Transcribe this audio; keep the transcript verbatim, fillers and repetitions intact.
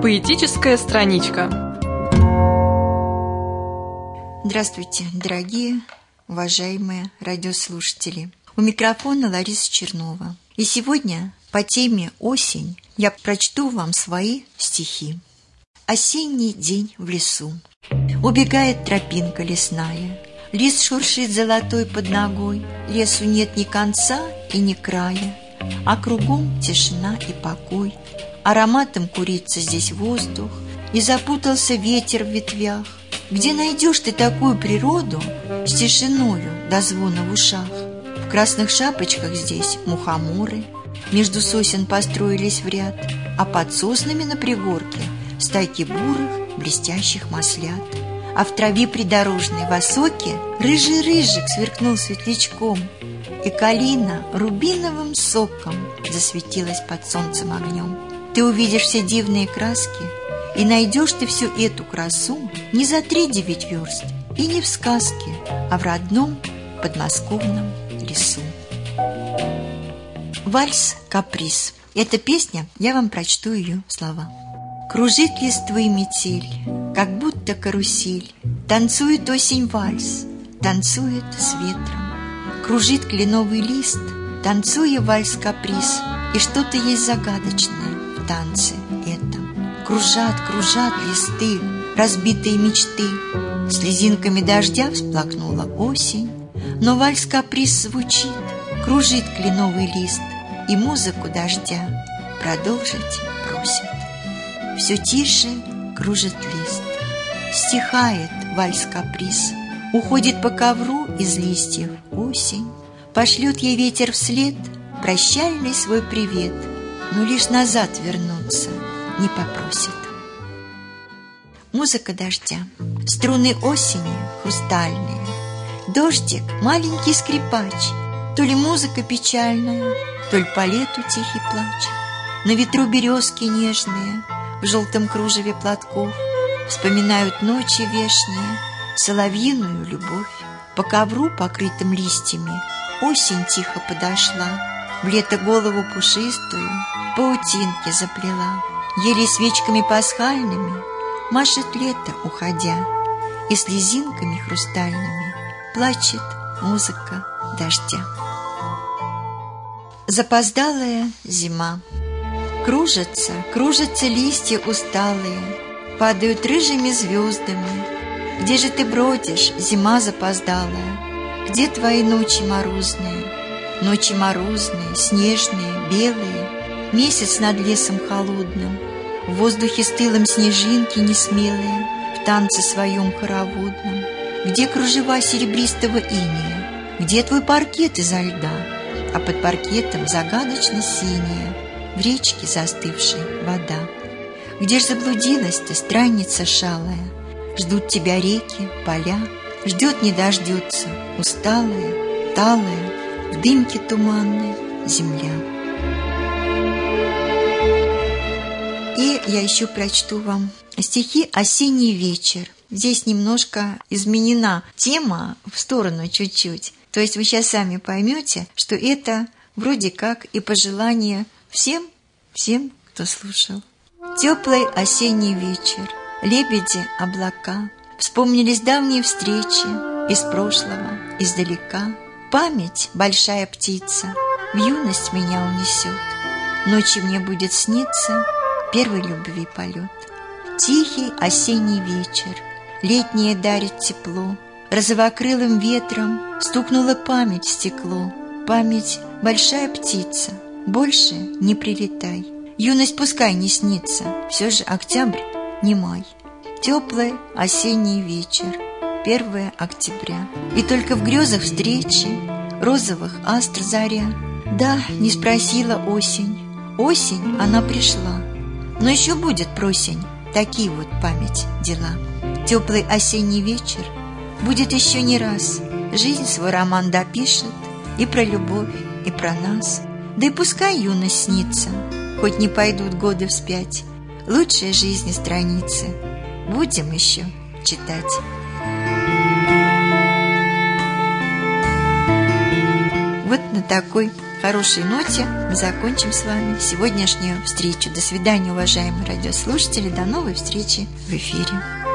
Поэтическая страничка. Здравствуйте, дорогие, уважаемые радиослушатели. У микрофона Лариса Чернова. И сегодня по теме «Осень» я прочту вам свои стихи. Осенний день в лесу. Убегает тропинка лесная. Лист шуршит золотой под ногой. Лесу нет ни конца и ни края, а кругом тишина и покой. Ароматом курится здесь воздух, и запутался ветер в ветвях. Где найдешь ты такую природу с тишиною до звона в ушах? В красных шапочках здесь мухоморы между сосен построились в ряд, а под соснами на пригорке стайки бурых блестящих маслят. А в траве придорожной в осоке рыжий рыжик сверкнул светлячком, и калина рубиновым соком засветилась под солнцем огнем. Ты увидишь все дивные краски, и найдешь ты всю эту красу не за три девять верст и не в сказке, а в родном подмосковном лесу. Вальс-каприз. Эта песня, я вам прочту ее слова. Кружит листвы метель, как будто карусель. Танцует осень вальс, танцует с ветром. Кружит кленовый лист, танцуя вальс-каприз. И что-то есть загадочное в танце этом. Кружат, кружат листы, разбитые мечты. Слезинками дождя всплакнула осень, но вальс-каприз звучит, кружит кленовый лист, и музыку дождя продолжить просит. Все тише кружит лист, стихает вальс-каприз, уходит по ковру из листьев осень, пошлет ей ветер вслед прощальный свой привет, но лишь назад вернуться не попросит. Музыка дождя, струны осени хрустальные, дождик маленький скрипач, то ли музыка печальная, то ли по лету тихий плач. На ветру березки нежные в желтом кружеве платков вспоминают ночи вешние, соловьиную любовь. По ковру, покрытым листьями, осень тихо подошла, в лето голову пушистую паутинки заплела. Еле свечками пасхальными машет лето, уходя, и слезинками хрустальными плачет музыка дождя. Запоздалая зима. Кружатся, кружатся листья усталые, падают рыжими звездами. Где же ты бродишь, зима запоздалая? Где твои ночи морозные? Ночи морозные, снежные, белые, месяц над лесом холодным, в воздухе стылом снежинки несмелые, в танце своем хороводном. Где кружева серебристого инея? Где твой паркет изо льда? А под паркетом загадочно синяя, в речке застывшей вода. Где ж заблудилась ты, странница шалая? Ждут тебя реки, поля, ждет не дождется усталая, талая, в дымке туманной земля. И я еще прочту вам стихи «Осенний вечер». Здесь немножко изменена тема в сторону чуть-чуть. То есть вы сейчас сами поймете, что это вроде как и пожелание всем, всем, кто слушал. Теплый осенний вечер, лебеди, облака, вспомнились давние встречи из прошлого, издалека. Память, большая птица, в юность меня унесет. Ночью мне будет сниться первой любви полет. Тихий осенний вечер, летнее дарит тепло. Розовокрылым ветром стукнула память в стекло. Память, большая птица, больше не прилетай. Юность пускай не снится, все же октябрь не май. Теплый осенний вечер, первое октября. И только в грезах встречи розовых астр заря. Да, не спросила осень, осень она пришла, но еще будет просень, такие вот память дела. Теплый осенний вечер будет еще не раз, жизнь свой роман допишет и про любовь, и про нас. Да и пускай юность снится, хоть не пойдут годы вспять, лучшие жизни страницы будем еще читать. Вот на такой хорошей ноте мы закончим с вами сегодняшнюю встречу. До свидания, уважаемые радиослушатели. До новой встречи в эфире.